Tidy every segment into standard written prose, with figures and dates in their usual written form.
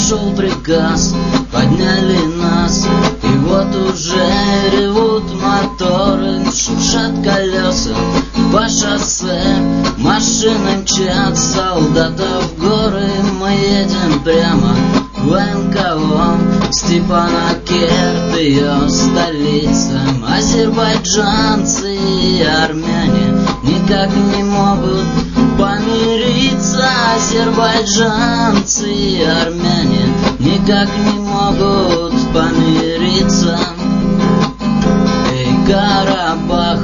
пошел приказ, подняли нас, и вот уже ревут моторы, шуршат колеса по шоссе, машины мчат солдата в горы. Мы едем прямо в военколом, Степанакерт, ее столица. Азербайджанцы и армяне никак не могут помириться. Азербайджанцы и армяне никак не могут помириться. Эй, Карабах,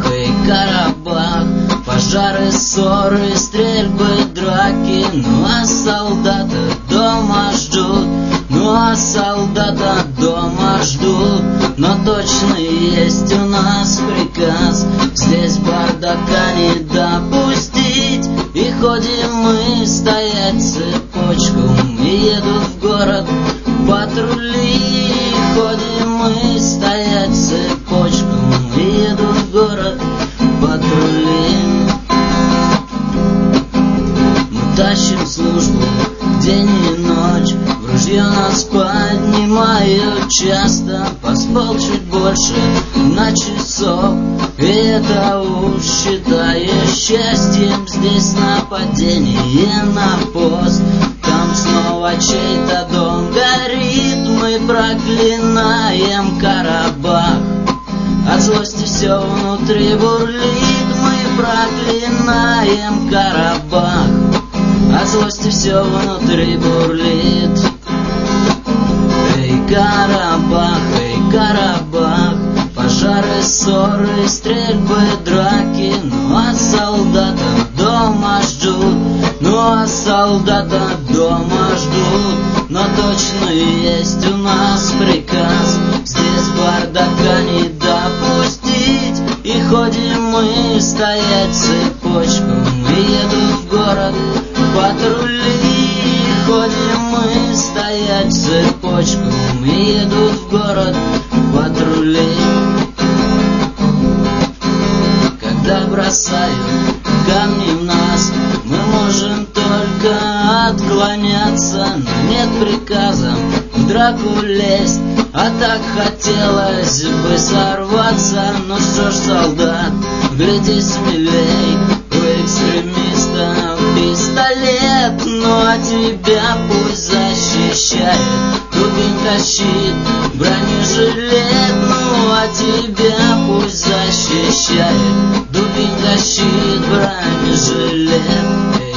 пожары, ссоры, стрельбы, драки. Ну а солдата дома ждут, ну а солдата дома ждут. Но точно есть у нас приказ здесь бардака не допустить. И ходим мы стоять цепочку, и едут в город патрули. И ходим мы стоять цепочку, и едут в город патрули. Мы тащим службу день и ночь, в ружье нас поднимают часто. Поспал чуть больше на часок, и это уж считаешь счастьем. Здесь нападение на пост, там снова чей-то дом горит. Мы проклинаем Карабах, от злости все внутри бурлит. Мы проклинаем Карабах, от злости все внутри бурлит. Эй, Карабах, пожары, ссоры, стрельбы, драки. Ну а солдата дома ждут, ну а солдата дома ждут. Но точно есть у нас приказ здесь бардака не допустить. И ходим мы стоять цепочку, и едут в город патрули. И ходим мы стоять цепочку, и едут в город патрули. Когда бросают камни в нас, мы можем только отклоняться, но нет приказа в драку лезть. А так хотелось бы сорваться. Ну что ж, солдат, гляди смелей, у экстремистов пистолет. Ну а тебя пусть защищает дубинка, щит, бронежилет. Ну а тебя пусть защищает дубинка, щит, бронежилет. Эй,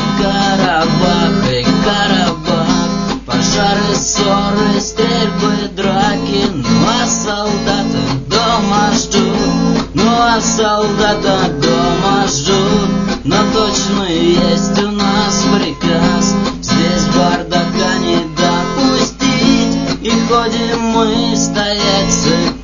Карабах, пожары, ссоры, стрельбы, драки. Ну а солдата дома ждут, ну а солдата дома ждут. Но точно есть у нас приказ здесь бардака не допустить. И ходим мы стоять